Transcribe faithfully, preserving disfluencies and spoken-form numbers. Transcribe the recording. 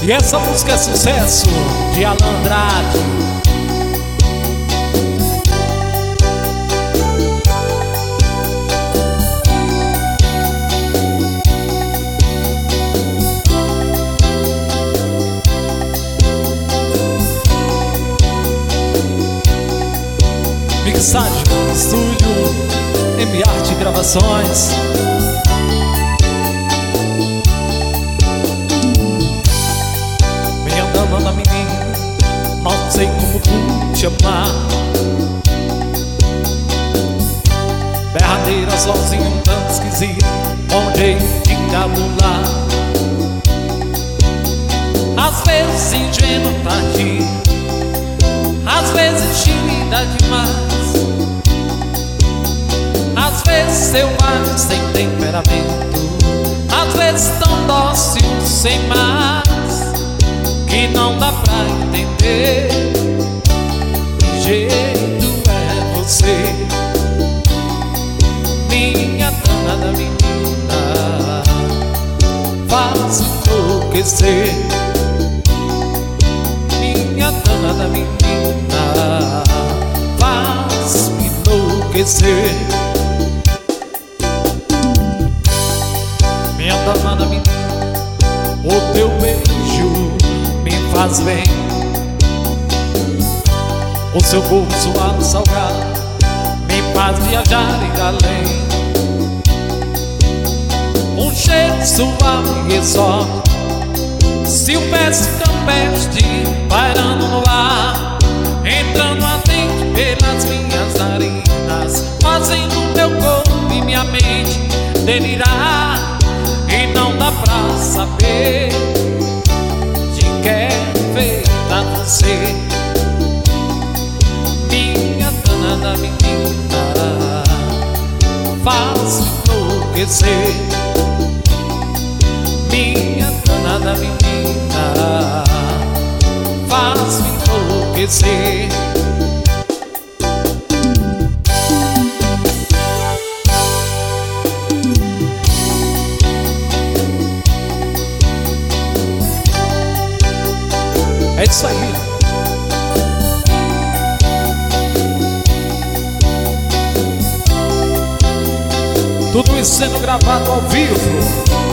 E essa música é sucesso de Alan Andrade. Mixagem, estúdio M Arte Gravações. Minha dama da menina, não sei como vou te amar. Berradeira sozinho, um tanto esquisito, com jeito de cabular. Às vezes ingênuo pra ti, às vezes tímida demais, às vezes selvagem sem temperamento, às vezes tão dócil sem mais, que não dá pra entender que jeito é você, minha danada menina, faz enlouquecer, minha danada menina, faz me enlouquecer. Minha danada menina, o teu beijo me faz bem, o seu corpo suave e salgado me faz viajar e além. Um cheiro suave e exótico, silvestre campestre, pairando no ar, entrando ardente pelas minhas narinas, fazendo meu corpo e minha mente delirar. E não dá pra saber de que é feita você, minha danada menina, faz enlouquecer, minha danada menina, faz enlouquecer. É isso aí. Tudo isso sendo gravado ao vivo.